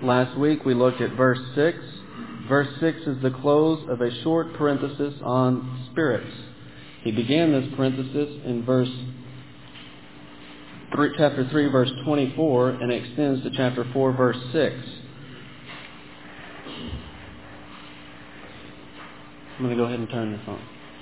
Last week we looked at verse 6. Verse 6 is the close of a short parenthesis on spirits. He began this parenthesis in chapter 3, verse 24, and it extends to chapter 4, verse 6. I'm going to go ahead and turn this on.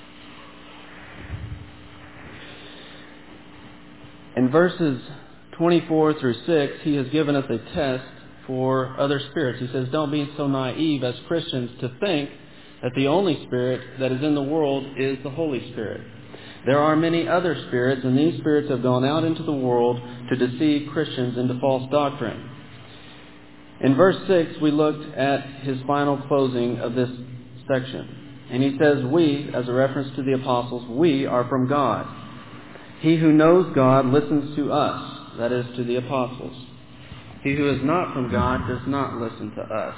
In verses 24 through 6, he has given us a test for other spirits. He says, don't be so naive as Christians to think that the only spirit that is in the world is the Holy Spirit. There are many other spirits, and these spirits have gone out into the world to deceive Christians into false doctrine. In verse 6, we looked at his final closing of this section. And he says, we, as a reference to the apostles, we are from God. He who knows God listens to us, that is, to the apostles. He who is not from God does not listen to us.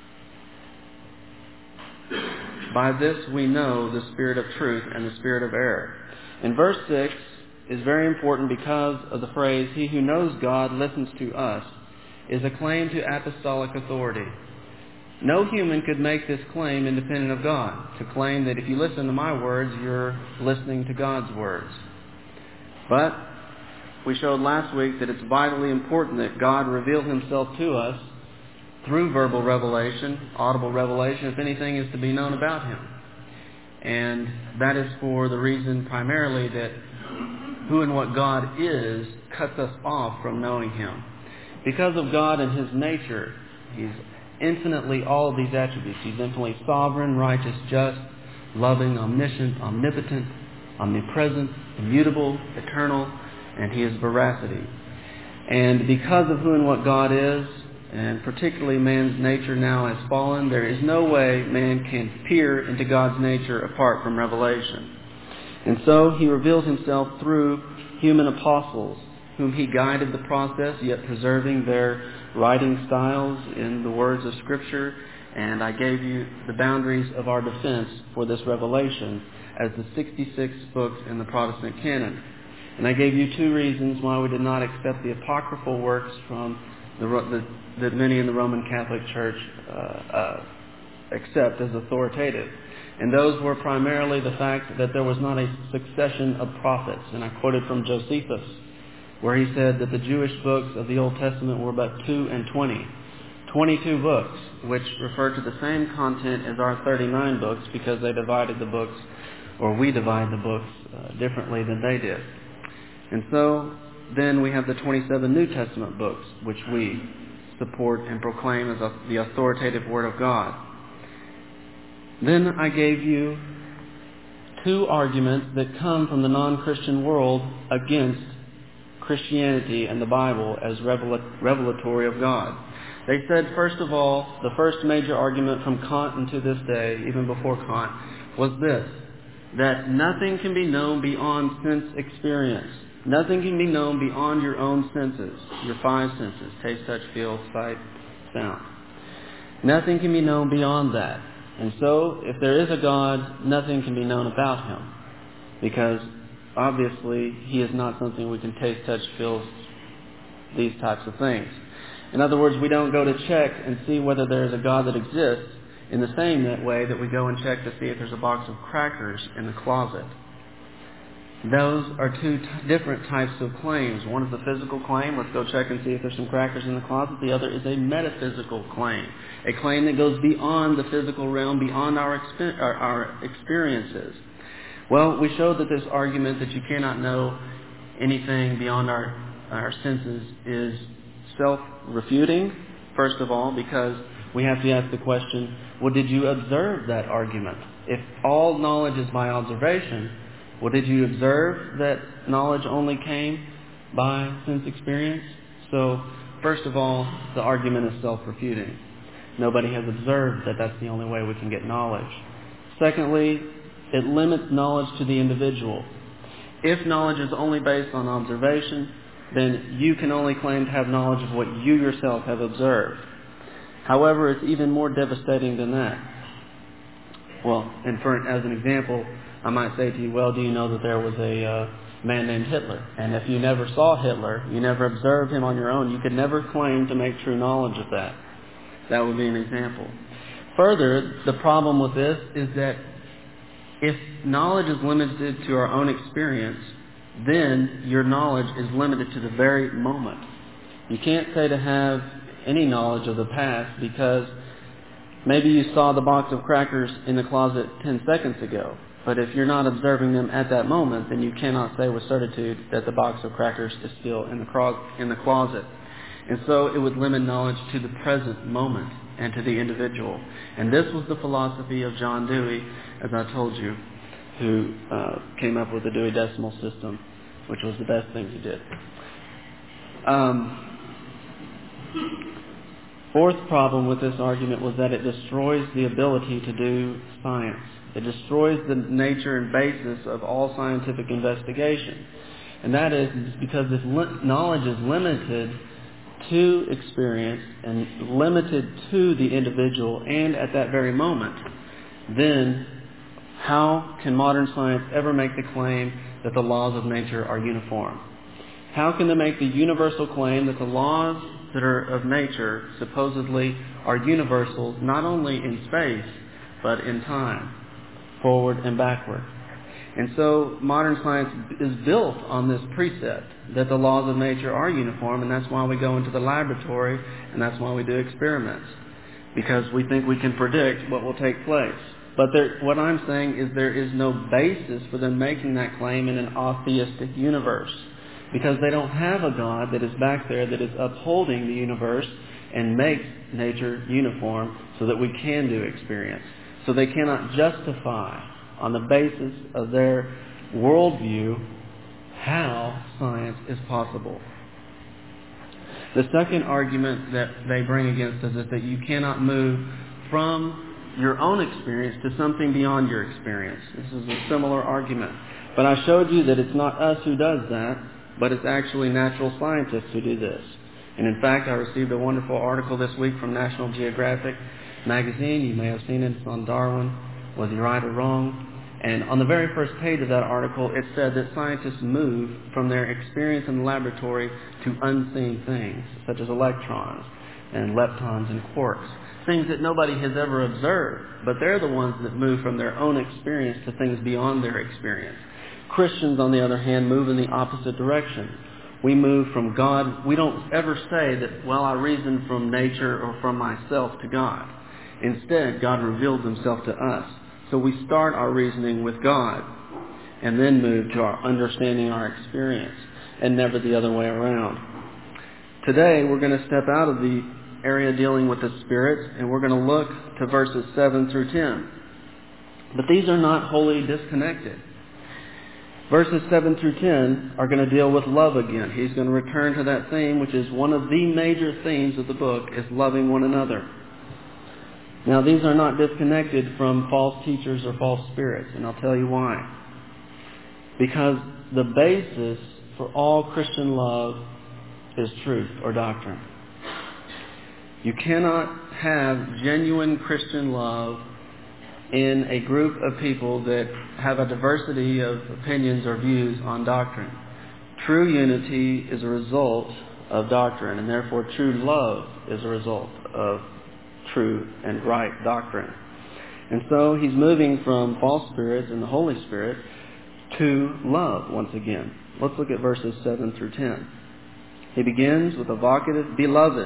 By this we know the spirit of truth and the spirit of error. In verse 6 is very important because of the phrase, he who knows God listens to us, is a claim to apostolic authority. No human could make this claim independent of God, to claim that if you listen to my words, you're listening to God's words. But we showed last week that it's vitally important that God reveal himself to us through verbal revelation, audible revelation, if anything is to be known about him. And that is for the reason primarily that who and what God is cuts us off from knowing him. Because of God and his nature, he's infinitely all of these attributes. He's infinitely sovereign, righteous, just, loving, omniscient, omnipotent, omnipresent, immutable, eternal, and he is veracity. And because of who and what God is, and particularly man's nature now has fallen, there is no way man can peer into God's nature apart from revelation. And so he revealed himself through human apostles, whom he guided the process, yet preserving their writing styles in the words of Scripture. And I gave you the boundaries of our defense for this revelation as the 66 books in the Protestant canon. And I gave you two reasons why we did not accept the apocryphal works from that many in the Roman Catholic Church accept as authoritative. And those were primarily the fact that there was not a succession of prophets. And I quoted from Josephus, where he said that the Jewish books of the Old Testament were but 2 and 20. 22 books, which refer to the same content as our 39 books because they divided the books, or we divide the books differently than they did. And so then we have the 27 New Testament books, which we support and proclaim as the authoritative Word of God. Then I gave you two arguments that come from the non-Christian world against Christianity and the Bible as revelatory of God. They said, first of all, the first major argument from Kant and to this day, even before Kant, was this, that nothing can be known beyond sense experience. Nothing can be known beyond your own senses, your five senses, taste, touch, feel, sight, sound. Nothing can be known beyond that. And so, if there is a God, nothing can be known about him. Because, obviously, he is not something we can taste, touch, feel, these types of things. In other words, we don't go to check and see whether there is a God that exists in the same way that we go and check to see if there's a box of crackers in the closet. Those are two different types of claims. One is the physical claim, let's go check and see if there's some crackers in the closet. The other is a metaphysical claim, a claim that goes beyond the physical realm, beyond our experiences. Well, we showed that this argument that you cannot know anything beyond our senses is self-refuting, first of all, because we have to ask the question, well, did you observe that argument? If all knowledge is by observation, well, did you observe that knowledge only came by sense experience? So, first of all, the argument is self-refuting. Nobody has observed that that's the only way we can get knowledge. Secondly, it limits knowledge to the individual. If knowledge is only based on observation, then you can only claim to have knowledge of what you yourself have observed. However, it's even more devastating than that. Well, and as an example, I might say to you, well, do you know that there was a man named Hitler? And if you never saw Hitler, you never observed him on your own, you could never claim to make true knowledge of that. That would be an example. Further, the problem with this is that if knowledge is limited to our own experience, then your knowledge is limited to the very moment. You can't say to have any knowledge of the past because maybe you saw the box of crackers in the closet 10 seconds ago. But if you're not observing them at that moment, then you cannot say with certitude that the box of crackers is still in the closet. And so it would limit knowledge to the present moment and to the individual. And this was the philosophy of John Dewey, as I told you, who came up with the Dewey Decimal System, which was the best thing he did. Fourth problem with this argument was that it destroys the ability to do science. It destroys the nature and basis of all scientific investigation. And that is because if knowledge is limited to experience and limited to the individual and at that very moment, then how can modern science ever make the claim that the laws of nature are uniform? How can they make the universal claim that the laws that are of nature supposedly are universal not only in space but in time, forward and backward? And so modern science is built on this precept that the laws of nature are uniform, and that's why we go into the laboratory and that's why we do experiments, because we think we can predict what will take place. But what I'm saying is there is no basis for them making that claim in an atheistic universe, because they don't have a God that is back there that is upholding the universe and makes nature uniform so that we can do experience. So they cannot justify on the basis of their worldview how science is possible. The second argument that they bring against us is that you cannot move from your own experience to something beyond your experience. This is a similar argument. But I showed you that it's not us who does that, but it's actually natural scientists who do this. And in fact, I received a wonderful article this week from National Geographic magazine. You may have seen it. It's on Darwin, whether you're right or wrong. And on the very first page of that article, it said that scientists move from their experience in the laboratory to unseen things, such as electrons and leptons and quarks, things that nobody has ever observed, but they're the ones that move from their own experience to things beyond their experience. Christians, on the other hand, move in the opposite direction. We move from God. We don't ever say that, well, I reason from nature or from myself to God. Instead, God reveals himself to us. So we start our reasoning with God and then move to our understanding our experience, and never the other way around. Today, we're going to step out of the area dealing with the spirits, and we're going to look to verses 7 through 10. But these are not wholly disconnected. Verses 7 through 10 are going to deal with love again. He's going to return to that theme, which is one of the major themes of the book, is loving one another. Now, these are not disconnected from false teachers or false spirits, and I'll tell you why. Because the basis for all Christian love is truth or doctrine. You cannot have genuine Christian love in a group of people that have a diversity of opinions or views on doctrine. True unity is a result of doctrine, and therefore true love is a result of true and right doctrine. And so he's moving from false spirits and the Holy Spirit to love once again. Let's look at verses 7 through 10. He begins with a vocative, "Beloved,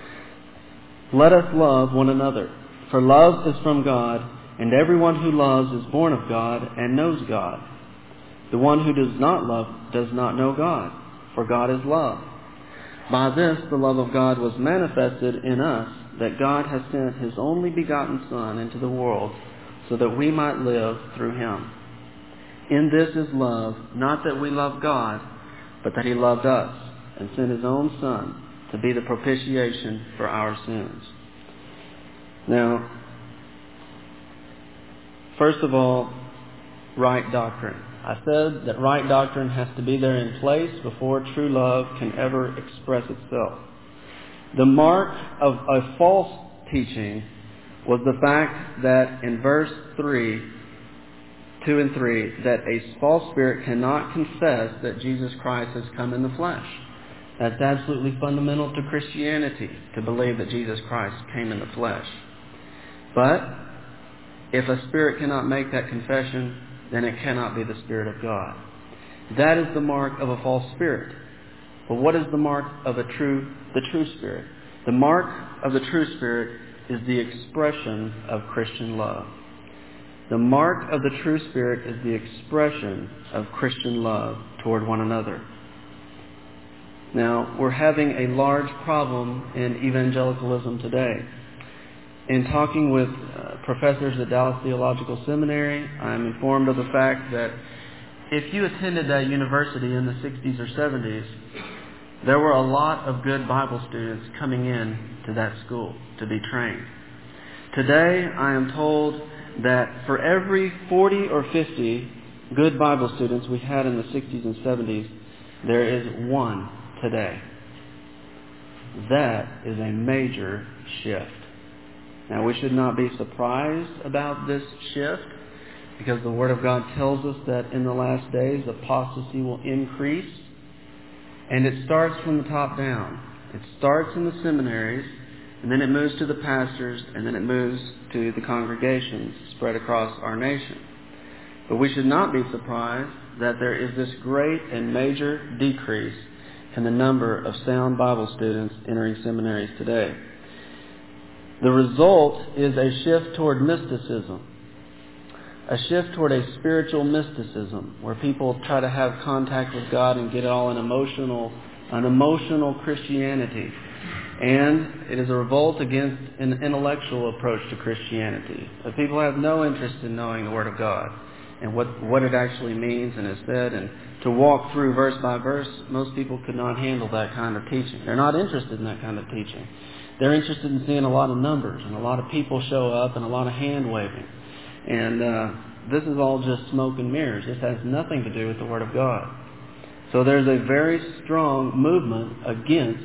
let us love one another, for love is from God, and everyone who loves is born of God and knows God. The one who does not love does not know God, for God is love. By this the love of God was manifested in us, that God has sent his only begotten Son into the world so that we might live through him. In this is love, not that we love God, but that he loved us and sent his own Son to be the propitiation for our sins." Now, first of all, right doctrine. I said that right doctrine has to be there in place before true love can ever express itself. The mark of a false teaching was the fact that in verse 2 and 3, that a false spirit cannot confess that Jesus Christ has come in the flesh. That's absolutely fundamental to Christianity, to believe that Jesus Christ came in the flesh. But if a spirit cannot make that confession, then it cannot be the Spirit of God. That is the mark of a false spirit. But what is the mark of the true spirit? The mark of the true spirit is the expression of Christian love. The mark of the true spirit is the expression of Christian love toward one another. Now, we're having a large problem in evangelicalism today. In talking with professors at Dallas Theological Seminary, I'm informed of the fact that if you attended that university in the 60s or 70s, there were a lot of good Bible students coming in to that school to be trained. Today, I am told that for every 40 or 50 good Bible students we had in the 60s and 70s, there is one today. That is a major shift. Now, we should not be surprised about this shift, because the Word of God tells us that in the last days apostasy will increase, and it starts from the top down. It starts in the seminaries, and then it moves to the pastors, and then it moves to the congregations spread across our nation. But we should not be surprised that there is this great and major decrease in the number of sound Bible students entering seminaries today. The result is a shift toward mysticism, a shift toward a spiritual mysticism, where people try to have contact with God and get it all an emotional Christianity. And it is a revolt against an intellectual approach to Christianity. People have no interest in knowing the Word of God and what it actually means and is said. And to walk through verse by verse, most people could not handle that kind of teaching. They're not interested in that kind of teaching. They're interested in seeing a lot of numbers and a lot of people show up and a lot of hand waving. And this is all just smoke and mirrors. This has nothing to do with the Word of God. So there's a very strong movement against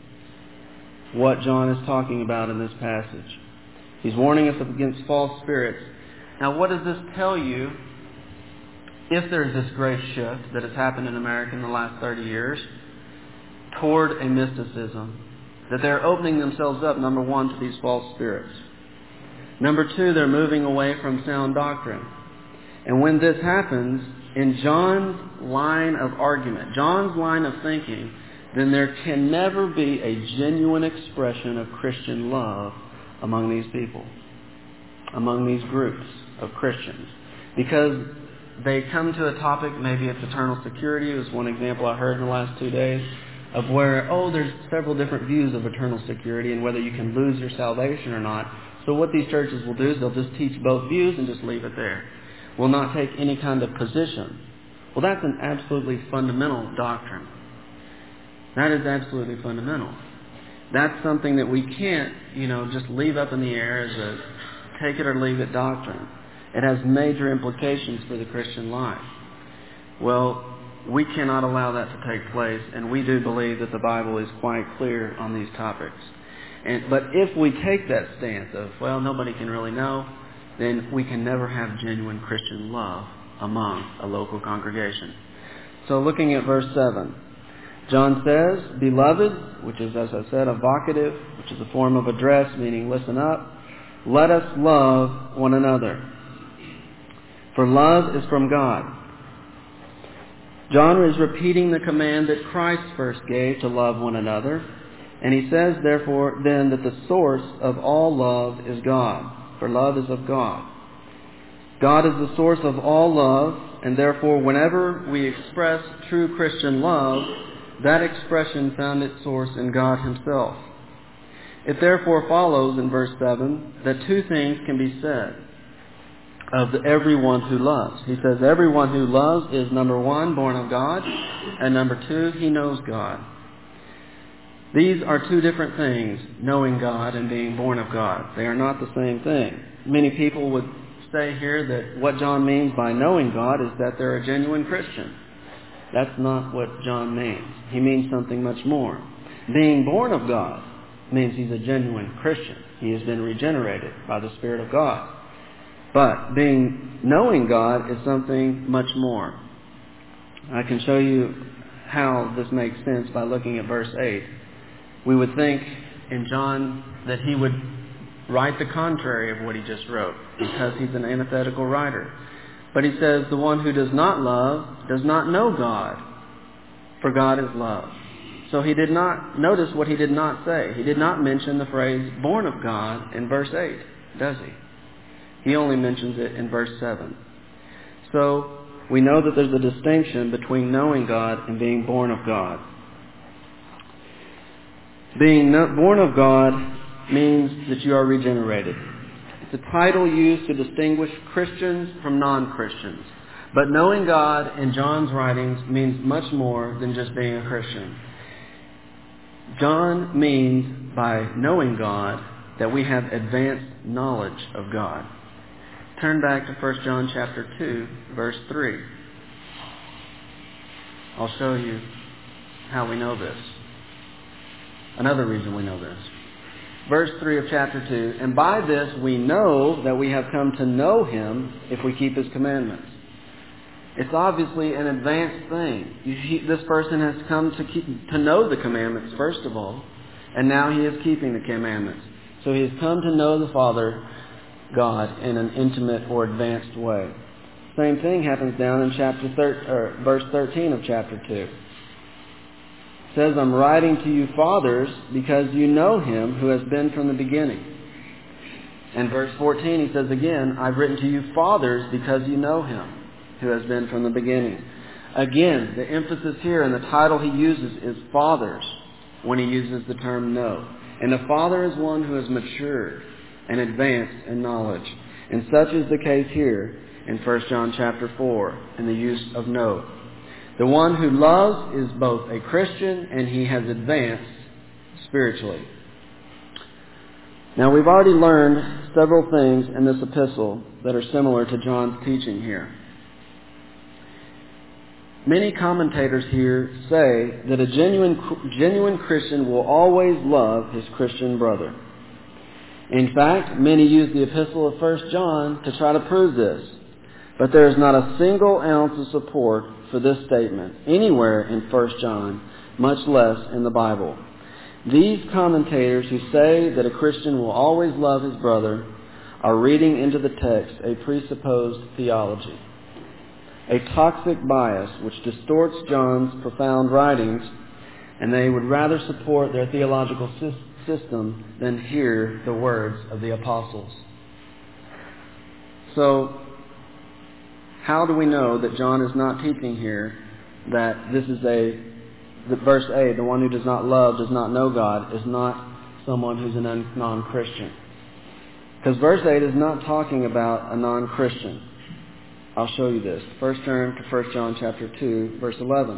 what John is talking about in this passage. He's warning us against false spirits. Now, what does this tell you if there's this great shift that has happened in America in the last 30 years toward a mysticism? That they're opening themselves up, number one, to these false spirits. Number two, they're moving away from sound doctrine. And when this happens, in John's line of argument, John's line of thinking, then there can never be a genuine expression of Christian love among these people, among these groups of Christians. Because they come to a topic, maybe it's eternal security. It was one example I heard in the last 2 days, of where, there's several different views of eternal security and whether you can lose your salvation or not. So what these churches will do is they'll just teach both views and just leave it there. Will not take any kind of position. Well, that's an absolutely fundamental doctrine. That is absolutely fundamental. That's something that we can't, just leave up in the air as a take it or leave it doctrine. It has major implications for the Christian life. Well, we cannot allow that to take place, and we do believe that the Bible is quite clear on these topics. But if we take that stance of, nobody can really know, then we can never have genuine Christian love among a local congregation. So looking at verse 7, John says, "Beloved," which is, as I said, a vocative, which is a form of address, meaning listen up, "let us love one another. For love is from God." John is repeating the command that Christ first gave to love one another. And he says, therefore, then, that the source of all love is God. For love is of God. God is the source of all love, and therefore, whenever we express true Christian love, that expression found its source in God Himself. It therefore follows in verse 7 that two things can be said of everyone who loves. He says everyone who loves is, number one, born of God, and number two, he knows God. These are two different things, knowing God and being born of God. They are not the same thing. Many people would say here that what John means by knowing God is that they're a genuine Christian. That's not what John means. He means something much more. Being born of God means he's a genuine Christian. He has been regenerated by the Spirit of God. But knowing God is something much more. I can show you how this makes sense by looking at verse 8. We would think in John that he would write the contrary of what he just wrote, because he's an antithetical writer. But he says, the one who does not love does not know God, for God is love. So he did not, notice what he did not say. He did not mention the phrase born of God in verse 8, does he? He only mentions it in verse 7. So we know that there's a distinction between knowing God and being born of God. Being born of God means that you are regenerated. It's a title used to distinguish Christians from non-Christians. But knowing God in John's writings means much more than just being a Christian. John means by knowing God that we have advanced knowledge of God. Turn back to 1 John chapter 2, verse 3. I'll show you how we know this. Another reason we know this. Verse 3 of chapter 2, and by this we know that we have come to know Him if we keep His commandments. It's obviously an advanced thing. This person has come to know the commandments, first of all, and now he is keeping the commandments. So he has come to know the Father, God, in an intimate or advanced way. Same thing happens down in verse 13 of chapter 2. It says, I'm writing to you, fathers, because you know Him who has been from the beginning. And verse 14, he says again, I've written to you, fathers, because you know Him who has been from the beginning. Again, the emphasis here and the title he uses is fathers when he uses the term know. And a father is one who has matured and advanced in knowledge. And such is the case here in 1 John chapter 4 in the use of know. The one who loves is both a Christian and he has advanced spiritually. Now we've already learned several things in this epistle that are similar to John's teaching here. Many commentators here say that a genuine Christian will always love his Christian brother. In fact, many use the epistle of 1 John to try to prove this. But there is not a single ounce of support for this statement anywhere in 1 John, much less in the Bible. These commentators who say that a Christian will always love his brother are reading into the text a presupposed theology, a toxic bias which distorts John's profound writings, and they would rather support their theological system than hear the words of the apostles. So, how do we know that John is not teaching here that this is verse 8, the one who does not love, does not know God, is not someone who's a non-Christian? Because verse 8 is not talking about a non-Christian. I'll show you this. First turn to 1 John chapter 2, verse 11.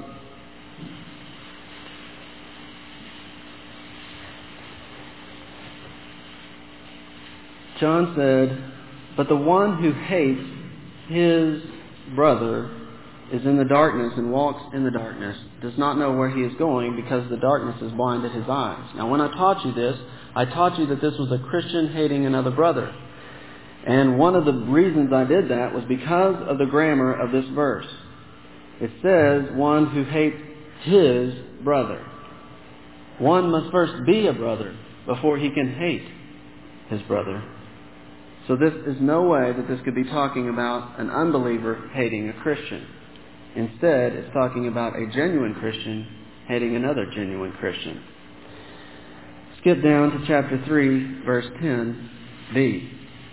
John said, but the one who hates his brother is in the darkness and walks in the darkness, does not know where he is going because the darkness has blinded his eyes. Now when I taught you this, I taught you that this was a Christian hating another brother. And one of the reasons I did that was because of the grammar of this verse. It says, one who hates his brother. One must first be a brother before he can hate his brother. So this is no way that this could be talking about an unbeliever hating a Christian. Instead, it's talking about a genuine Christian hating another genuine Christian. Skip down to chapter 3, verse 10b.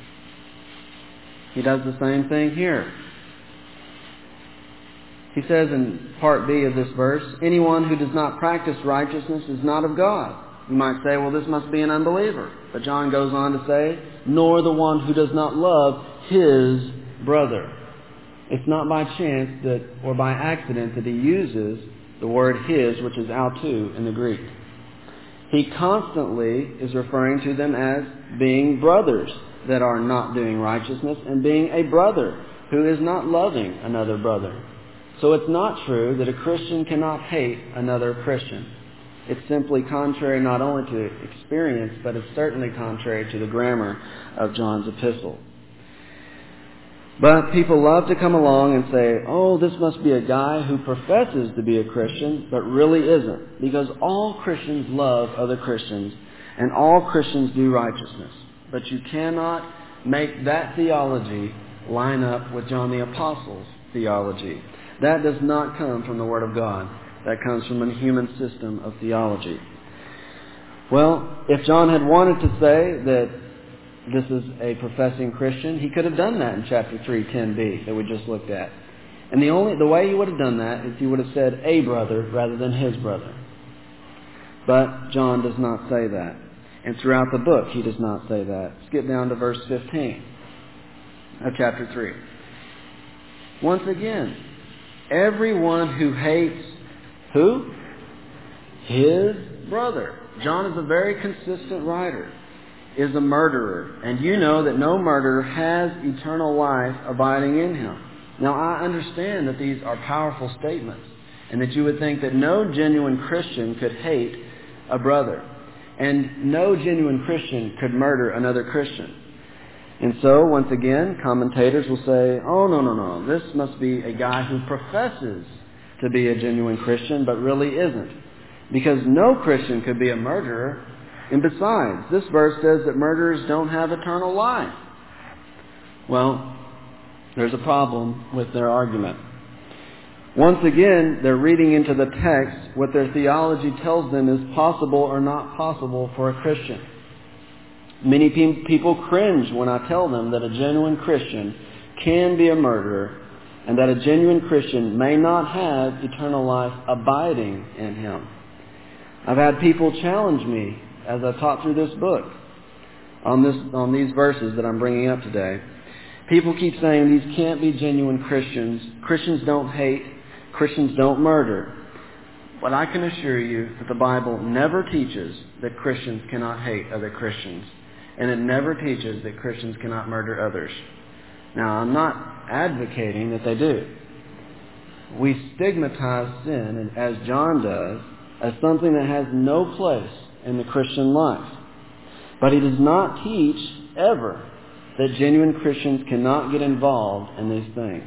He does the same thing here. He says in part B of this verse, anyone who does not practice righteousness is not of God. You might say, well, this must be an unbeliever. But John goes on to say, nor the one who does not love his brother. It's not by chance or by accident that he uses the word his, which is autou in the Greek. He constantly is referring to them as being brothers that are not doing righteousness and being a brother who is not loving another brother. So it's not true that a Christian cannot hate another Christian. It's simply contrary not only to experience, but it's certainly contrary to the grammar of John's epistle. But people love to come along and say, oh, this must be a guy who professes to be a Christian, but really isn't. Because all Christians love other Christians, and all Christians do righteousness. But you cannot make that theology line up with John the Apostle's theology. That does not come from the Word of God. That comes from a human system of theology. Well, if John had wanted to say that this is a professing Christian, he could have done that in chapter 3, 10b that we just looked at. And the way he would have done that is he would have said a brother rather than his brother. But John does not say that. And throughout the book, he does not say that. Skip down to verse 15 of chapter 3. Once again, everyone who hates who? His brother. John is a very consistent writer. Is a murderer. And you know that no murderer has eternal life abiding in him. Now, I understand that these are powerful statements, and that you would think that no genuine Christian could hate a brother, and no genuine Christian could murder another Christian. And so, once again, commentators will say, oh, no, this must be a guy who professes to be a genuine Christian, but really isn't. Because no Christian could be a murderer. And besides, this verse says that murderers don't have eternal life. Well, there's a problem with their argument. Once again, they're reading into the text what their theology tells them is possible or not possible for a Christian. Many people cringe when I tell them that a genuine Christian can be a murderer and that a genuine Christian may not have eternal life abiding in him. I've had people challenge me as I taught through this book on these verses that I'm bringing up today. People keep saying these can't be genuine Christians. Christians don't hate. Christians don't murder. But I can assure you that the Bible never teaches that Christians cannot hate other Christians. And it never teaches that Christians cannot murder others. Now, I'm not advocating that they do. We stigmatize sin, as John does, as something that has no place in the Christian life. But he does not teach ever that genuine Christians cannot get involved in these things.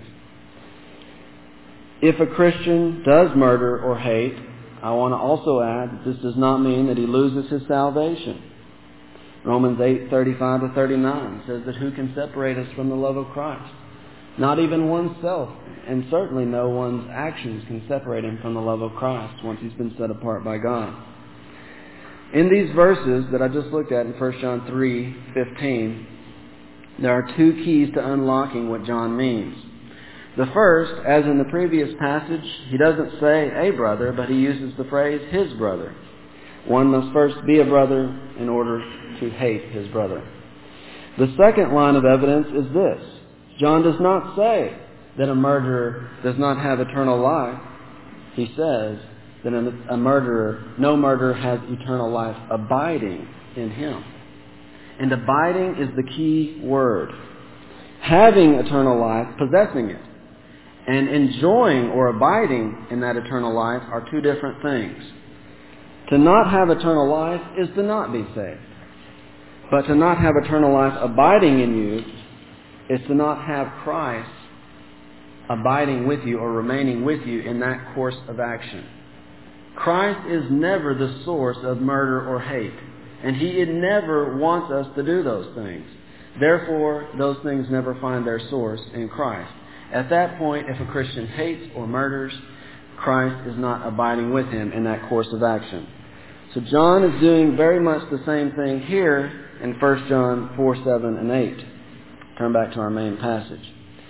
If a Christian does murder or hate, I want to also add that this does not mean that he loses his salvation. Romans 8:35-39 says that who can separate us from the love of Christ? Not even oneself, and certainly no one's actions can separate him from the love of Christ once he's been set apart by God. In these verses that I just looked at in 1 John 3:15, there are two keys to unlocking what John means. The first, as in the previous passage, he doesn't say a brother, but he uses the phrase his brother. One must first be a brother in order to hate his brother. The second line of evidence is this. John does not say that a murderer does not have eternal life. He says that no murderer has eternal life abiding in him. And abiding is the key word. Having eternal life, possessing it, and enjoying or abiding in that eternal life are two different things. To not have eternal life is to not be saved. But to not have eternal life abiding in you is to not have Christ abiding with you or remaining with you in that course of action. Christ is never the source of murder or hate, and He never wants us to do those things. Therefore, those things never find their source in Christ. At that point, if a Christian hates or murders, Christ is not abiding with him in that course of action. So John is doing very much the same thing here in 1 John 4, 7, and 8. Turn back to our main passage.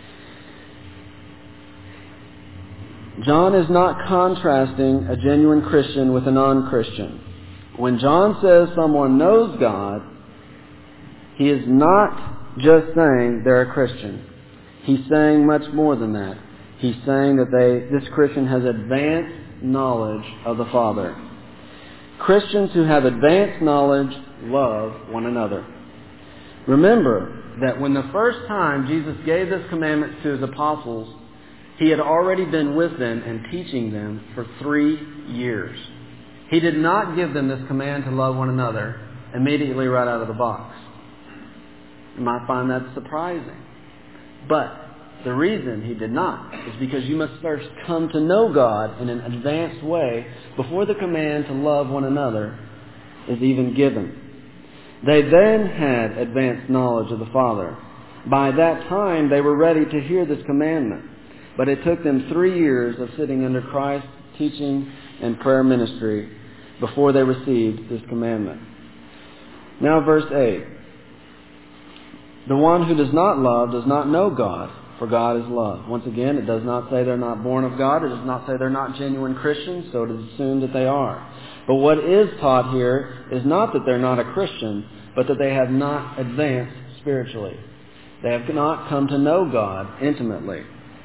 John is not contrasting a genuine Christian with a non-Christian. When John says someone knows God, he is not just saying they're a Christian. He's saying much more than that. He's saying that this Christian has advanced knowledge of the Father. Christians who have advanced knowledge love one another. Remember that when the first time Jesus gave this commandment to His apostles, He had already been with them and teaching them for 3 years. He did not give them this command to love one another immediately right out of the box. You might find that surprising. But The reason he did not is because you must first come to know God in an advanced way before the command to love one another is even given. They then had advanced knowledge of the Father. By that time they were ready to hear this commandment, but it took them 3 years of sitting under Christ's teaching and prayer ministry before they received this commandment. Now verse 8. The one who does not love does not know God, for God is love. Once again, it does not say they're not born of God. It does not say they're not genuine Christians, so it is assumed that they are. But what is taught here is not that they're not a Christian, but that they have not advanced spiritually. They have not come to know God intimately.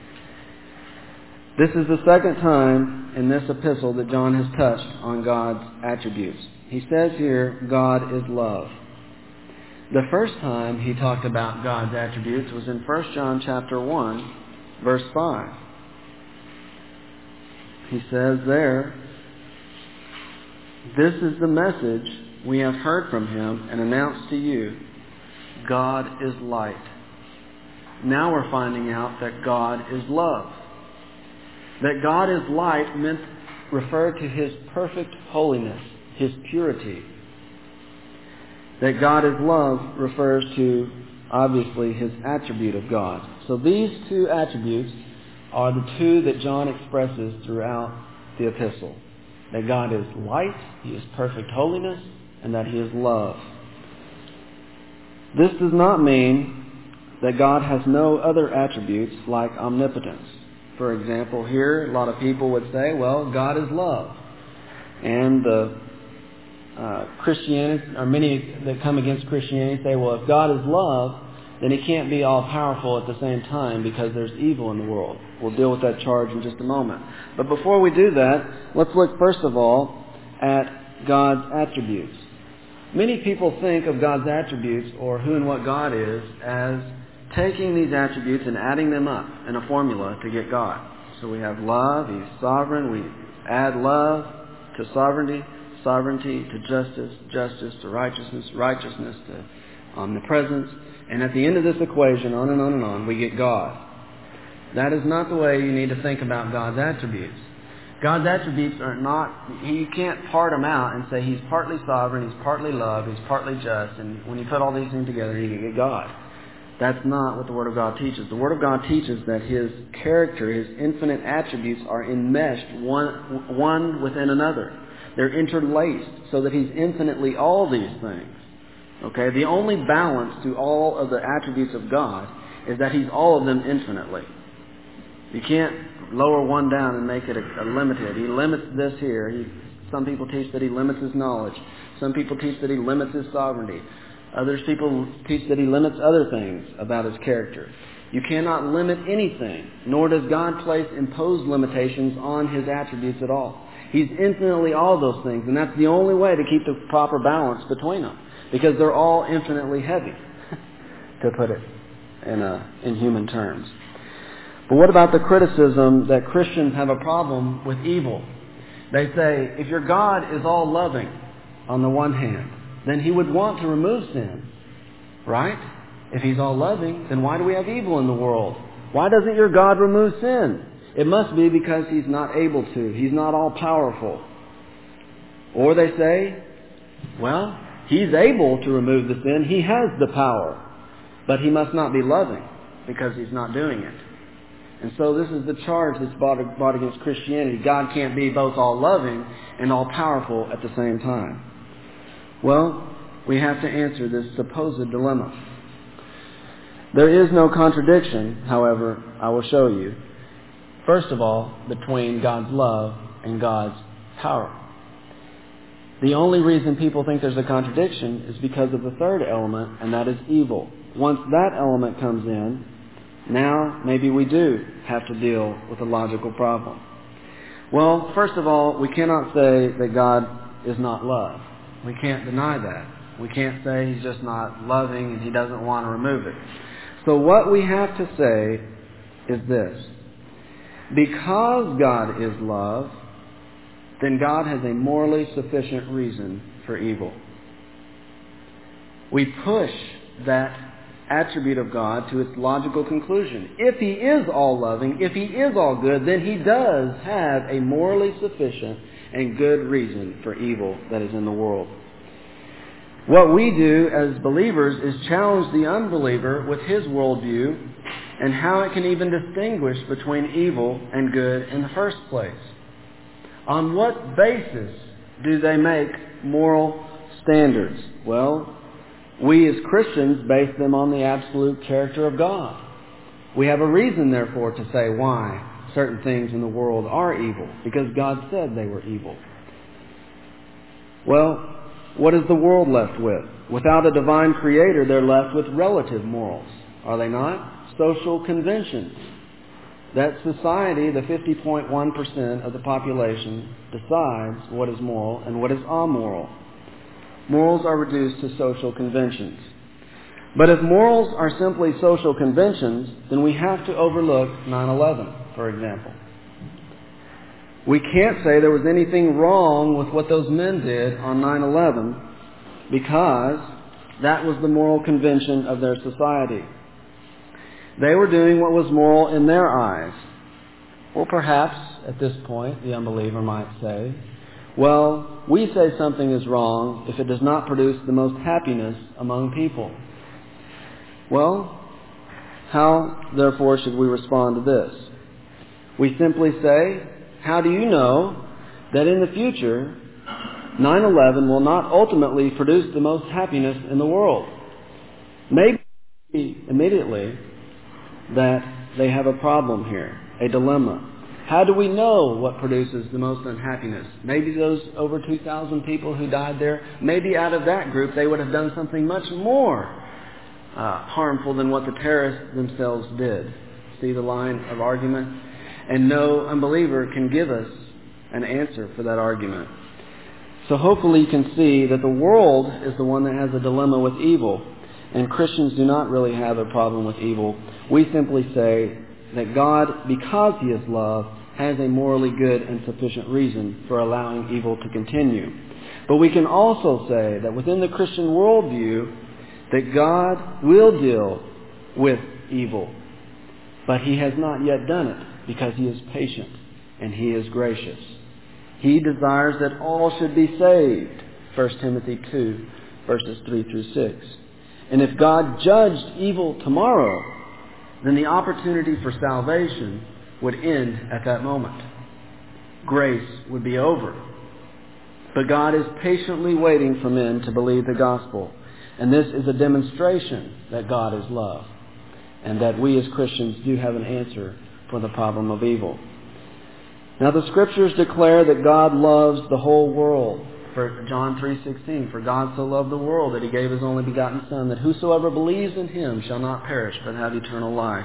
This is the second time in this epistle that John has touched on God's attributes. He says here, God is love. The first time he talked about God's attributes was in 1 John chapter 1, verse 5. He says there, "This is the message we have heard from him and announced to you. God is light." Now we're finding out that God is love. That God is light referred to his perfect holiness, his purity. That God is love refers to, obviously, his attribute of God. So these two attributes are the two that John expresses throughout the epistle. That God is light, he is perfect holiness, and that he is love. This does not mean that God has no other attributes like omnipotence. For example, here a lot of people would say, well, God is love. And Christianity, or many that come against Christianity say, well, if God is love, then he can't be all-powerful at the same time because there's evil in the world. We'll deal with that charge in just a moment. But before we do that, let's look first of all at God's attributes. Many people think of God's attributes, or who and what God is, as taking these attributes and adding them up in a formula to get God. So we have love, he's sovereign, we add love to sovereignty, sovereignty to justice, justice to righteousness, righteousness to omnipresence, and at the end of this equation, on and on and on, we get God. That is not the way you need to think about God's attributes. God's attributes are not, you can't part them out and say he's partly sovereign, he's partly love, he's partly just, and when you put all these things together, you can get God. That's not what the Word of God teaches. The Word of God teaches that his character, his infinite attributes are enmeshed one within another. They're interlaced so that he's infinitely all these things. Okay? The only balance to all of the attributes of God is that he's all of them infinitely. You can't lower one down and make it a limited. He limits this here. Some people teach that he limits his knowledge. Some people teach that he limits his sovereignty. Others people teach that he limits other things about his character. You cannot limit anything, nor does God place imposed limitations on his attributes at all. He's infinitely all those things, and that's the only way to keep the proper balance between them, because they're all infinitely heavy, to put it in human terms. But what about the criticism that Christians have a problem with evil? They say, if your God is all loving, on the one hand, then he would want to remove sin, right? If he's all loving, then why do we have evil in the world? Why doesn't your God remove sin? It must be because he's not able to. He's not all powerful. Or they say, well, he's able to remove the sin. He has the power. But he must not be loving because he's not doing it. And so this is the charge that's brought against Christianity. God can't be both all loving and all powerful at the same time. Well, we have to answer this supposed dilemma. There is no contradiction, however, I will show you. First of all, between God's love and God's power. The only reason people think there's a contradiction is because of the third element, and that is evil. Once that element comes in, now maybe we do have to deal with a logical problem. Well, first of all, we cannot say that God is not love. We can't deny that. We can't say he's just not loving and he doesn't want to remove it. So what we have to say is this. Because God is love, then God has a morally sufficient reason for evil. We push that attribute of God to its logical conclusion. If He is all-loving, if He is all-good, then He does have a morally sufficient and good reason for evil that is in the world. What we do as believers is challenge the unbeliever with his worldview and how it can even distinguish between evil and good in the first place. On what basis do they make moral standards? Well, we as Christians base them on the absolute character of God. We have a reason, therefore, to say why certain things in the world are evil, because God said they were evil. Well, what is the world left with? Without a divine creator, they're left with relative morals, are they not? Social conventions. That society, the 50.1% of the population, decides what is moral and what is amoral. Morals are reduced to social conventions. But if morals are simply social conventions, then we have to overlook 9/11, for example. We can't say there was anything wrong with what those men did on 9/11 because that was the moral convention of their society. They were doing what was moral in their eyes. Or perhaps, at this point, the unbeliever might say, well, we say something is wrong if it does not produce the most happiness among people. Well, how, therefore, should we respond to this? We simply say, how do you know that in the future 9/11 will not ultimately produce the most happiness in the world? Maybe immediately that they have a problem here, a dilemma. How do we know what produces the most unhappiness? Maybe those over 2,000 people who died there, maybe out of that group they would have done something much more harmful than what the terrorists themselves did. See the line of argument? And no unbeliever can give us an answer for that argument. So hopefully you can see that the world is the one that has a dilemma with evil, and Christians do not really have a problem with evil. We simply say that God, because He is love, has a morally good and sufficient reason for allowing evil to continue. But we can also say that within the Christian worldview, that God will deal with evil, but He has not yet done it because He is patient and He is gracious. He desires that all should be saved, 1 Timothy 2, verses 3 through 6. And if God judged evil tomorrow, then the opportunity for salvation would end at that moment. Grace would be over. But God is patiently waiting for men to believe the gospel. And this is a demonstration that God is love, and that we as Christians do have an answer for the problem of evil. Now the Scriptures declare that God loves the whole world. For John 3:16, for God so loved the world that He gave His only begotten Son, that whosoever believes in Him shall not perish but have eternal life.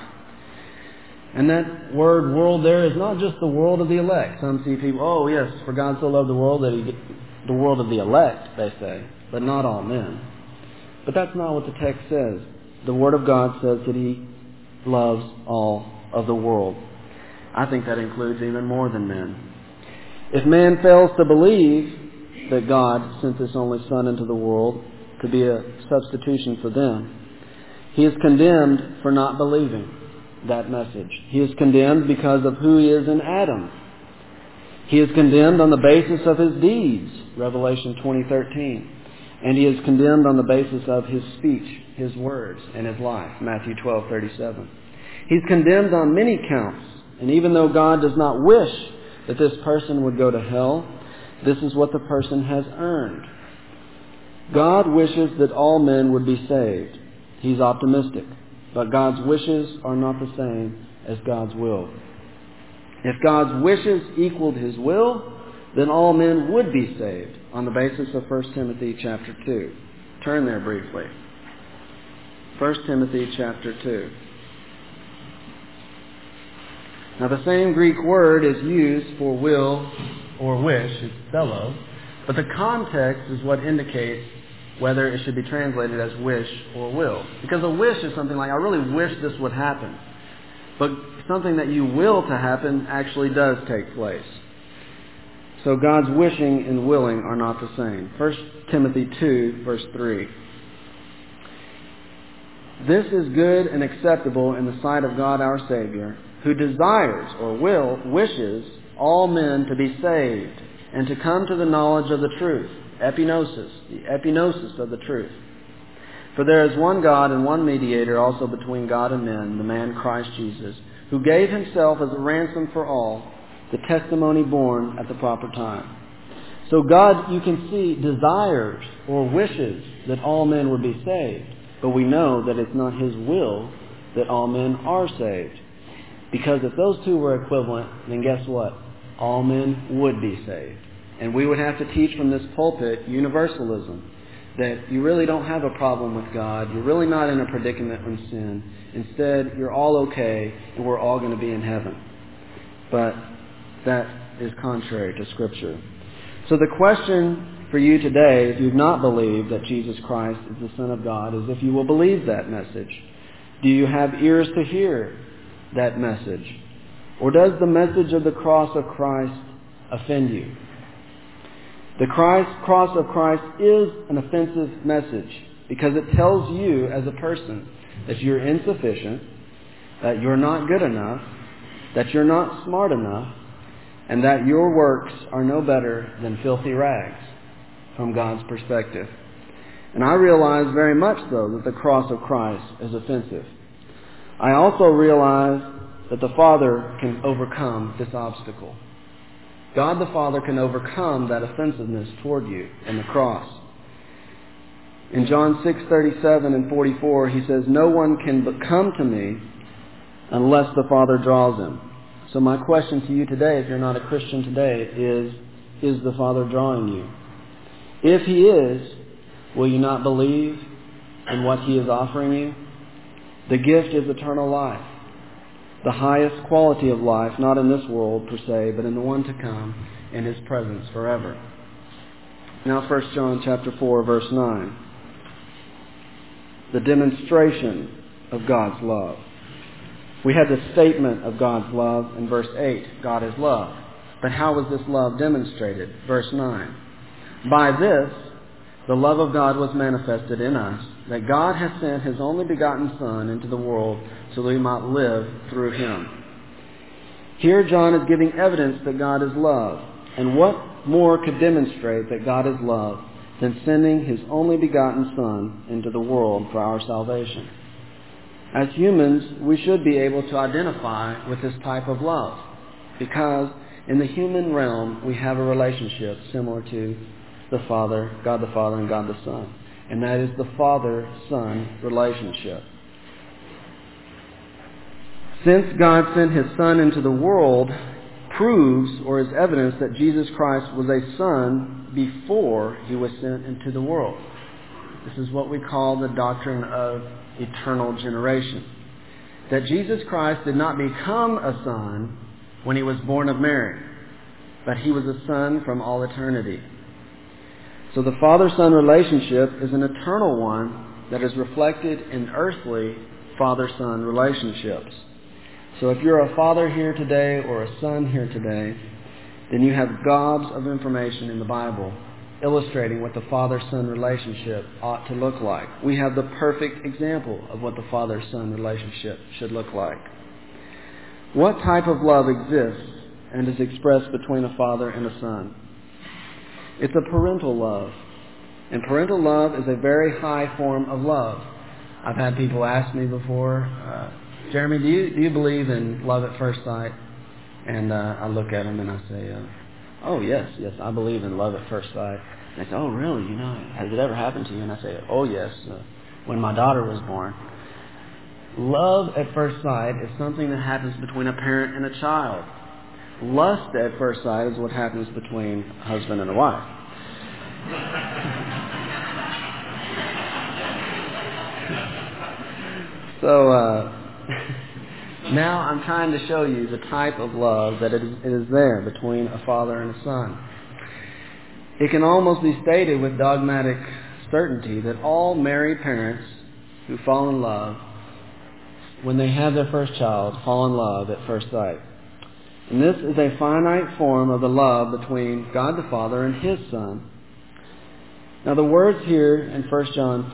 And that word world there is not just the world of the elect. Some see people, oh yes, for God so loved the world that He, the world of the elect, they say, but not all men. But that's not what the text says. The Word of God says that He loves all of the world. I think that includes even more than men. If man fails to believe that God sent His only Son into the world to be a substitution for them, he is condemned for not believing that message. He is condemned because of who he is in Adam. He is condemned on the basis of his deeds, Revelation 20:13. And he is condemned on the basis of his speech, his words, and his life, Matthew 12:37. He's condemned on many counts. And even though God does not wish that this person would go to hell, this is what the person has earned. God wishes that all men would be saved. He's optimistic. But God's wishes are not the same as God's will. If God's wishes equaled His will, then all men would be saved on the basis of 1 Timothy chapter 2. Turn there briefly. 1 Timothy chapter 2. Now the same Greek word is used for will or wish, it's thelo, but the context is what indicates whether it should be translated as wish or will. Because a wish is something like, I really wish this would happen. But something that you will to happen actually does take place. So God's wishing and willing are not the same. 1 Timothy 2, verse 3. This is good and acceptable in the sight of God our Savior, who desires or wishes all men to be saved and to come to the knowledge of the truth. Epinosis, the epinosis of the truth. For there is one God and one mediator also between God and men, the man Christ Jesus, who gave himself as a ransom for all, the testimony born at the proper time. So God, you can see, desires or wishes that all men would be saved. But we know that it's not His will that all men are saved. Because if those two were equivalent, then guess what? All men would be saved. And we would have to teach from this pulpit universalism. That you really don't have a problem with God. You're really not in a predicament from sin. Instead, you're all okay and we're all going to be in heaven. But that is contrary to Scripture. So the question for you today, if you've not believed that Jesus Christ is the Son of God, is if you will believe that message. Do you have ears to hear that message? Or does the message of the cross of Christ offend you? The cross of Christ is an offensive message because it tells you as a person that you're insufficient, that you're not good enough, that you're not smart enough, and that your works are no better than filthy rags from God's perspective. And I realize very much so that the cross of Christ is offensive. I also realize that the Father can overcome this obstacle. God the Father can overcome that offensiveness toward you in the cross. In John 6:37 and 44, He says, "No one can come to me unless the Father draws him." So my question to you today, if you're not a Christian today, is the Father drawing you? If He is, will you not believe in what He is offering you? The gift is eternal life. The highest quality of life, not in this world per se, but in the one to come, in His presence forever. Now 1 John chapter 4, verse 9. The demonstration of God's love. We had the statement of God's love in verse 8. God is love. But how was this love demonstrated? Verse 9. By this, the love of God was manifested in us, that God has sent His only begotten Son into the world so that we might live through Him. Here John is giving evidence that God is love. And what more could demonstrate that God is love than sending His only begotten Son into the world for our salvation? As humans, we should be able to identify with this type of love because in the human realm we have a relationship similar to the Father, God the Father, and God the Son. And that is the Father-Son relationship. Since God sent His Son into the world, proves or is evidence that Jesus Christ was a Son before He was sent into the world. This is what we call the doctrine of eternal generation. That Jesus Christ did not become a Son when He was born of Mary, but He was a Son from all eternity. So the Father-Son relationship is an eternal one that is reflected in earthly Father-Son relationships. So if you're a father here today or a son here today, then you have gobs of information in the Bible illustrating what the Father-Son relationship ought to look like. We have the perfect example of what the Father-Son relationship should look like. What type of love exists and is expressed between a father and a son? It's a parental love. And parental love is a very high form of love. I've had people ask me before, Jeremy, do you believe in love at first sight? And I look at them and I say, oh, yes, I believe in love at first sight. And they say, oh, really? Has it ever happened to you? And I say, oh, yes, when my daughter was born. Love at first sight is something that happens between a parent and a child. Lust at first sight is what happens between a husband and a wife. So now I'm trying to show you the type of love that it is there between a father and a son. It can almost be stated with dogmatic certainty that all married parents who fall in love, when they have their first child, fall in love at first sight. And this is a finite form of the love between God the Father and His Son. Now the words here in 1 John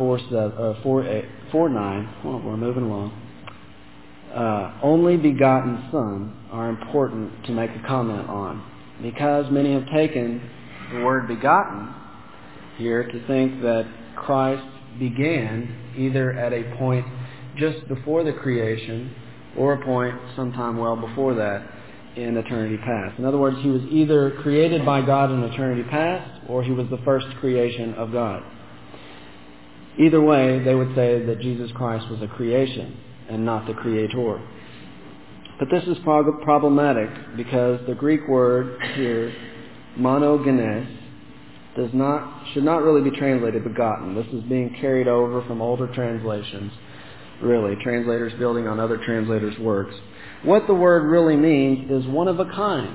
4:9, we're moving along, only begotten Son are important to make a comment on, because many have taken the word begotten here to think that Christ began either at a point just before the creation or a point sometime well before that in eternity past. In other words, he was either created by God in eternity past or he was the first creation of God. Either way, they would say that Jesus Christ was a creation and not the creator. But this is problematic because the Greek word here, monogenes, should not really be translated begotten. This is being carried over from older translations, really, translators building on other translators' works. What the word really means is one of a kind.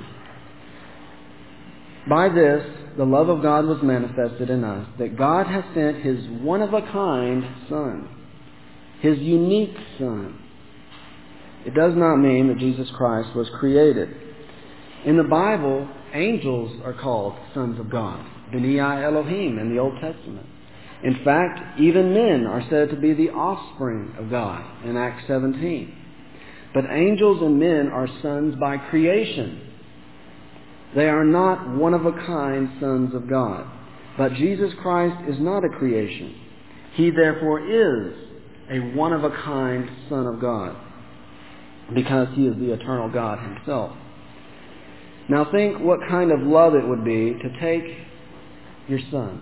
By this, the love of God was manifested in us, that God has sent His one-of-a-kind Son, His unique Son. It does not mean that Jesus Christ was created. In the Bible, angels are called sons of God, B'nai Elohim in the Old Testament. In fact, even men are said to be the offspring of God in Acts 17. But angels and men are sons by creation. They are not one-of-a-kind sons of God. But Jesus Christ is not a creation. He therefore is a one-of-a-kind Son of God, because He is the eternal God Himself. Now think what kind of love it would be to take your son.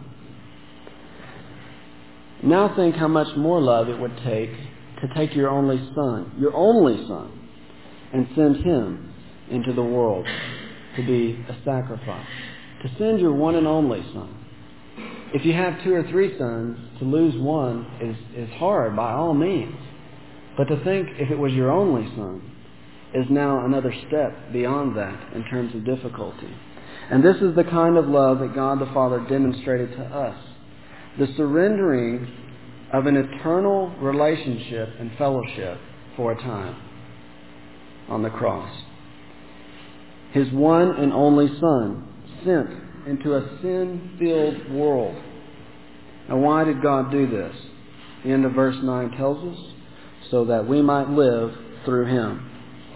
Now think how much more love it would take to take your only son, and send him into the world to be a sacrifice. To send your one and only son. If you have 2 or 3 sons, to lose one is hard by all means. But to think if it was your only son is now another step beyond that in terms of difficulty. And this is the kind of love that God the Father demonstrated to us. The surrendering of an eternal relationship and fellowship for a time on the cross. His one and only Son sent into a sin-filled world. Now why did God do this? The end of verse 9 tells us, so that we might live through Him.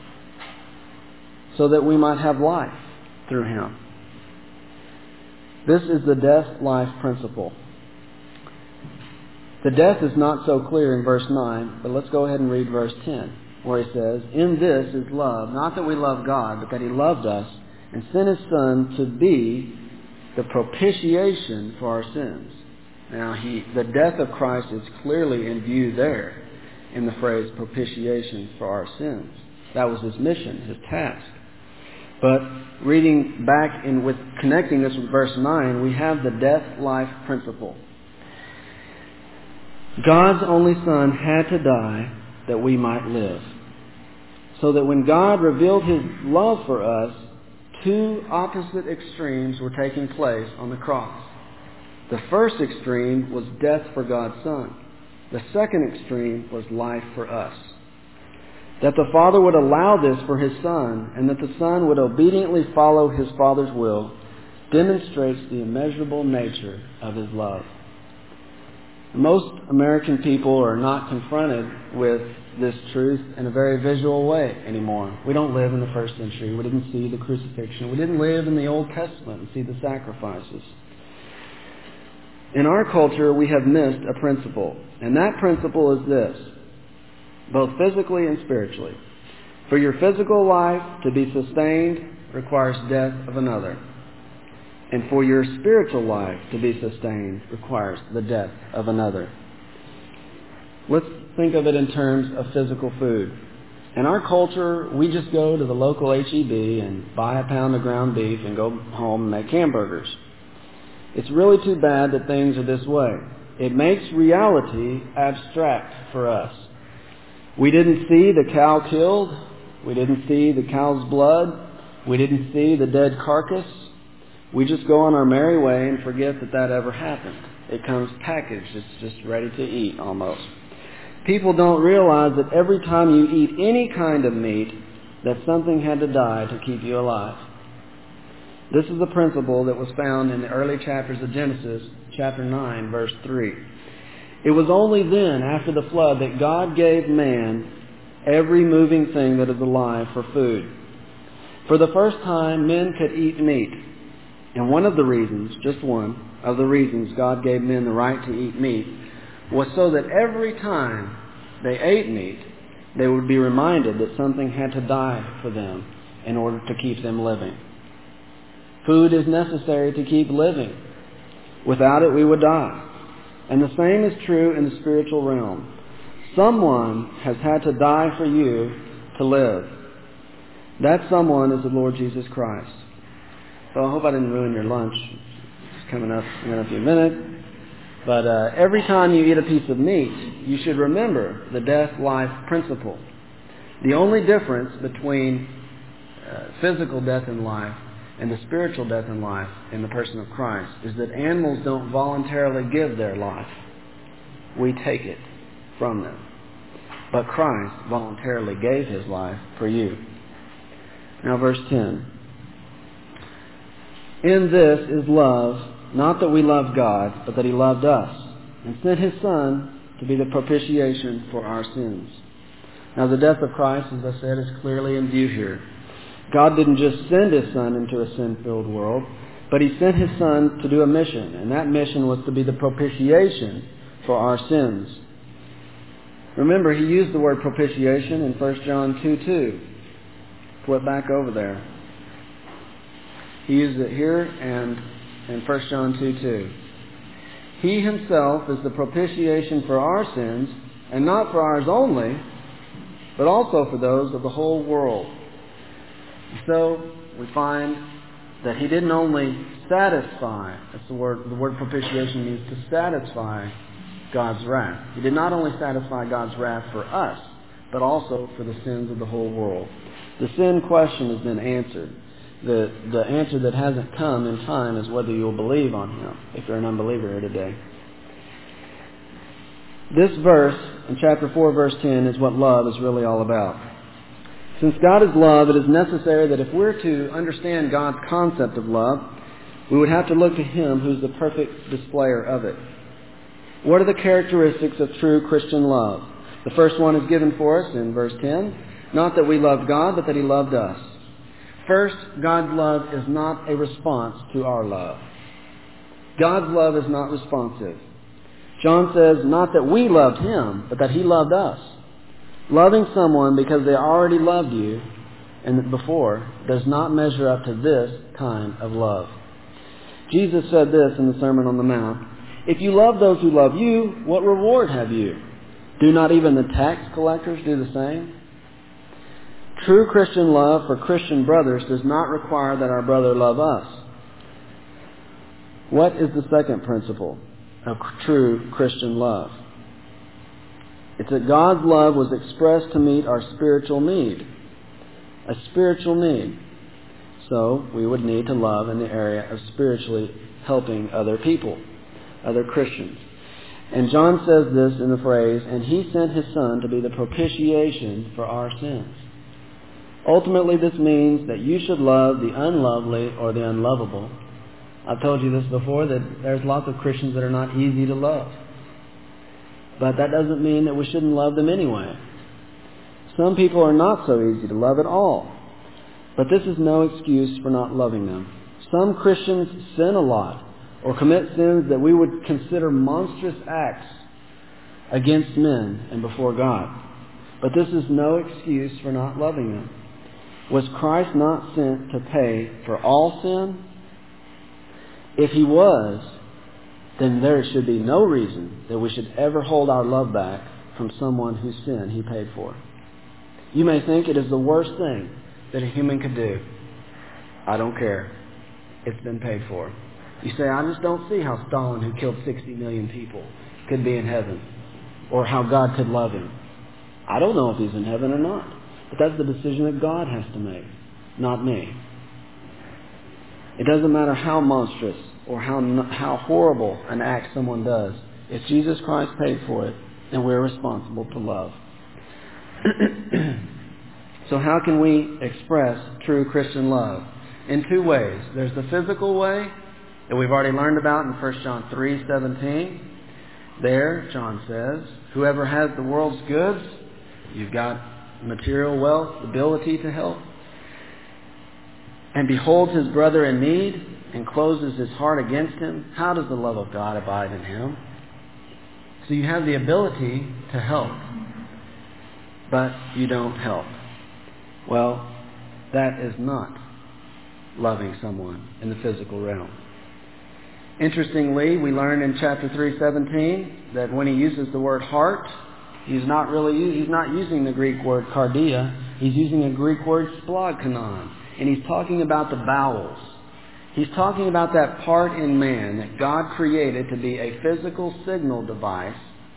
So that we might have life through Him. This is the death-life principle. The death is not so clear in verse 9, but let's go ahead and read verse 10, where He says, "In this is love, not that we love God, but that He loved us and sent His Son to be the propitiation for our sins." Now, the death of Christ is clearly in view there in the phrase propitiation for our sins. That was His mission, His task. But reading back with connecting this with verse 9, we have the death-life principle. God's only Son had to die that we might live. So that when God revealed His love for us, 2 opposite extremes were taking place on the cross. The first extreme was death for God's Son. The second extreme was life for us. That the Father would allow this for His Son, and that the Son would obediently follow His Father's will, demonstrates the immeasurable nature of His love. Most American people are not confronted with this truth in a very visual way anymore. We don't live in the first century. We didn't see the crucifixion. We didn't live in the Old Testament and see the sacrifices. In our culture, we have missed a principle, and that principle is this, both physically and spiritually. For your physical life to be sustained requires death of another. And for your spiritual life to be sustained requires the death of another. Let's think of it in terms of physical food. In our culture, we just go to the local H-E-B and buy a pound of ground beef and go home and make hamburgers. It's really too bad that things are this way. It makes reality abstract for us. We didn't see the cow killed. We didn't see the cow's blood. We didn't see the dead carcass. We just go on our merry way and forget that ever happened. It comes packaged. It's just ready to eat almost. People don't realize that every time you eat any kind of meat, that something had to die to keep you alive. This is the principle that was found in the early chapters of Genesis, chapter 9, verse 3. It was only then, after the flood, that God gave man every moving thing that is alive for food. For the first time, men could eat meat. And one of the reasons, just one of the reasons God gave men the right to eat meat was so that every time they ate meat, they would be reminded that something had to die for them in order to keep them living. Food is necessary to keep living. Without it, we would die. And the same is true in the spiritual realm. Someone has had to die for you to live. That someone is the Lord Jesus Christ. So I hope I didn't ruin your lunch. It's coming up in a few minutes. But every time you eat a piece of meat, you should remember the death-life principle. The only difference between physical death and life and the spiritual death and life in the person of Christ is that animals don't voluntarily give their life. We take it from them. But Christ voluntarily gave His life for you. Now verse 10. In this is love, not that we loved God, but that He loved us, and sent His Son to be the propitiation for our sins. Now the death of Christ, as I said, is clearly in view here. God didn't just send His Son into a sin-filled world, but He sent His Son to do a mission, and that mission was to be the propitiation for our sins. Remember, He used the word propitiation in 1 John 2:2. Flip back over there. He used it here and in 1 John 2:2. He Himself is the propitiation for our sins, and not for ours only, but also for those of the whole world. So we find that He didn't only satisfy, that's the word propitiation means to satisfy God's wrath. He did not only satisfy God's wrath for us, but also for the sins of the whole world. The sin question has been answered. The answer that hasn't come in time is whether you'll believe on Him, if you're an unbeliever here today. This verse, in chapter 4, verse 10, is what love is really all about. Since God is love, it is necessary that if we're to understand God's concept of love, we would have to look to Him who's the perfect displayer of it. What are the characteristics of true Christian love? The first one is given for us in verse 10. Not that we loved God, but that He loved us. First, God's love is not a response to our love. God's love is not responsive. John says, not that we loved Him, but that He loved us. Loving someone because they already loved you and before does not measure up to this kind of love. Jesus said this in the Sermon on the Mount, if you love those who love you, what reward have you? Do not even the tax collectors do the same? True Christian love for Christian brothers does not require that our brother love us. What is the second principle of true Christian love? It's that God's love was expressed to meet our spiritual need. A spiritual need. So we would need to love in the area of spiritually helping other people, other Christians. And John says this in the phrase, and He sent His Son to be the propitiation for our sins. Ultimately, this means that you should love the unlovely or the unlovable. I've told you this before, that there's lots of Christians that are not easy to love. But that doesn't mean that we shouldn't love them anyway. Some people are not so easy to love at all. But this is no excuse for not loving them. Some Christians sin a lot or commit sins that we would consider monstrous acts against men and before God. But this is no excuse for not loving them. Was Christ not sent to pay for all sin? If He was, then there should be no reason that we should ever hold our love back from someone whose sin He paid for. You may think it is the worst thing that a human could do. I don't care. It's been paid for. You say, I just don't see how Stalin, who killed 60 million people, could be in heaven, or how God could love him. I don't know if he's in heaven or not. But that's the decision that God has to make, not me. It doesn't matter how monstrous or how horrible an act someone does. If Jesus Christ paid for it, then we're responsible to love. So how can we express true Christian love? In two ways. There's the physical way that we've already learned about in 1 John 3:17. There, John says, whoever has the world's goods, you've got material wealth, ability to help, and beholds his brother in need and closes his heart against him, how does the love of God abide in him? So you have the ability to help, but you don't help. Well, that is not loving someone in the physical realm. Interestingly, we learn in chapter 3:17 that when he uses the word heart, he's not using the Greek word cardia. He's using a Greek word splagkanon, and he's talking about the bowels. He's talking about that part in man that God created to be a physical signal device.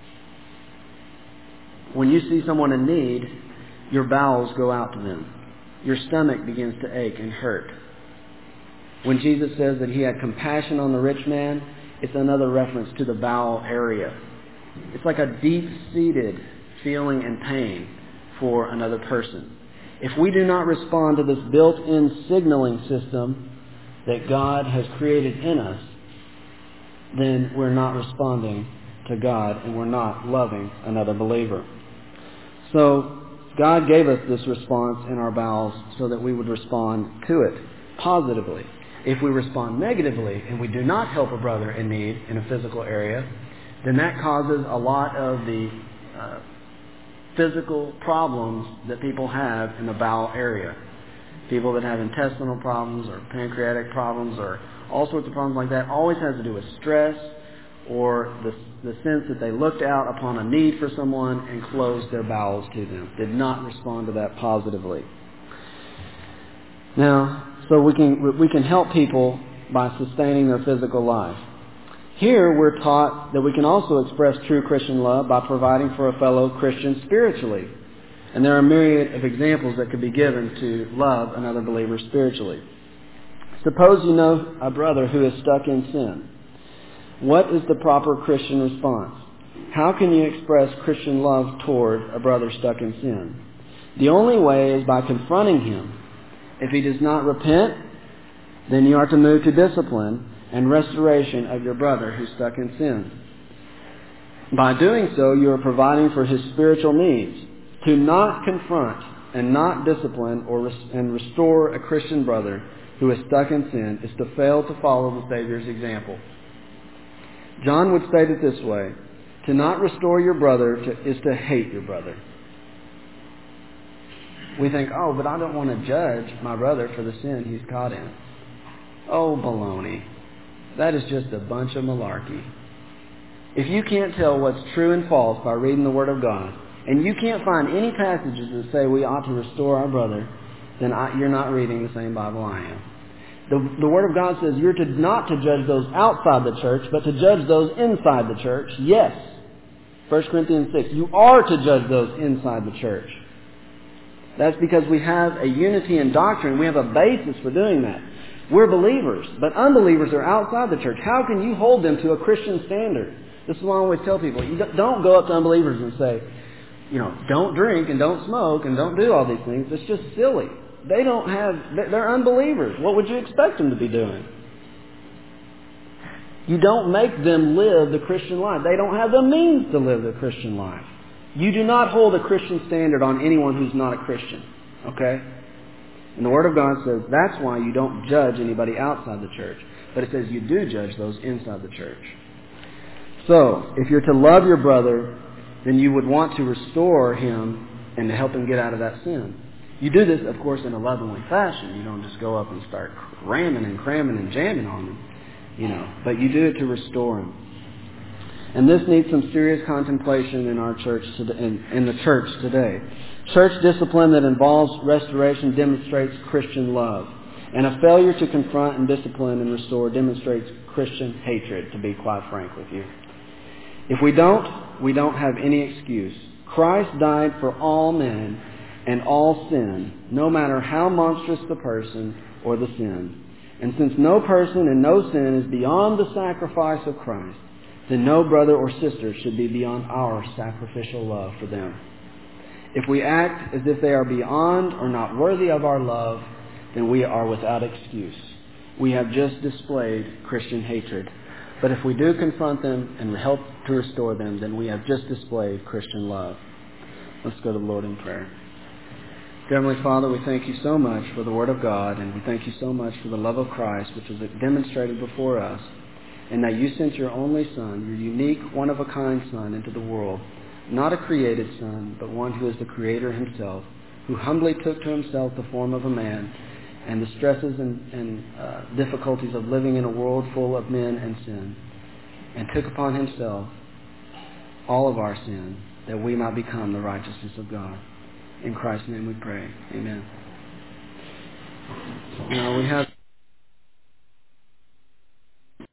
When you see someone in need, your bowels go out to them. Your stomach begins to ache and hurt. When Jesus says that he had compassion on the rich man, it's another reference to the bowel area. It's like a deep-seated feeling and pain for another person. If we do not respond to this built-in signaling system that God has created in us, then we're not responding to God and we're not loving another believer. So God gave us this response in our bowels so that we would respond to it positively. If we respond negatively and we do not help a brother in need in a physical area, then that causes a lot of the physical problems that people have in the bowel area. People that have intestinal problems or pancreatic problems or all sorts of problems like that always has to do with stress or the sense that they looked out upon a need for someone and closed their bowels to them, did not respond to that positively. Now, so we can help people by sustaining their physical life. Here we're taught that we can also express true Christian love by providing for a fellow Christian spiritually. And there are a myriad of examples that could be given to love another believer spiritually. Suppose you know a brother who is stuck in sin. What is the proper Christian response? How can you express Christian love toward a brother stuck in sin? The only way is by confronting him. If he does not repent, then you are to move to discipline and restoration of your brother who's stuck in sin. By doing so, you are providing for his spiritual needs. To not confront and not discipline and restore a Christian brother who is stuck in sin is to fail to follow the Savior's example. John would state it this way: to not restore your brother is to hate your brother. We think, oh, but I don't want to judge my brother for the sin he's caught in. Oh, baloney. That is just a bunch of malarkey. If you can't tell what's true and false by reading the Word of God, and you can't find any passages that say we ought to restore our brother, then you're not reading the same Bible I am. The Word of God says you're not to judge those outside the church, but to judge those inside the church. Yes. 1 Corinthians 6. You are to judge those inside the church. That's because we have a unity in doctrine. We have a basis for doing that. We're believers, but unbelievers are outside the church. How can you hold them to a Christian standard? This is what I always tell people. You don't go up to unbelievers and say, don't drink and don't smoke and don't do all these things. It's just silly. They're unbelievers. What would you expect them to be doing? You don't make them live the Christian life. They don't have the means to live the Christian life. You do not hold a Christian standard on anyone who's not a Christian. Okay? And the Word of God says that's why you don't judge anybody outside the church. But it says you do judge those inside the church. So, if you're to love your brother, then you would want to restore him and to help him get out of that sin. You do this, of course, in a loving fashion. You don't just go up and start ramming and cramming and jamming on him. But you do it to restore him. And this needs some serious contemplation in our church in the church today. Church discipline that involves restoration demonstrates Christian love. And a failure to confront and discipline and restore demonstrates Christian hatred, to be quite frank with you. If we don't have any excuse. Christ died for all men and all sin, no matter how monstrous the person or the sin. And since no person and no sin is beyond the sacrifice of Christ, then no brother or sister should be beyond our sacrificial love for them. If we act as if they are beyond or not worthy of our love, then we are without excuse. we have just displayed Christian hatred. But if we do confront them and help to restore them, then we have just displayed Christian love. Let's go to the Lord in prayer. Dear Heavenly Father, we thank you so much for the Word of God, and we thank you so much for the love of Christ, which was demonstrated before us, and that you sent your only Son, your unique, one-of-a-kind Son, into the world, not a created Son, but one who is the Creator himself, who humbly took to himself the form of a man, and the stresses and difficulties of living in a world full of men and sin, and took upon himself all of our sin, that we might become the righteousness of God. In Christ's name we pray. Amen. Now we have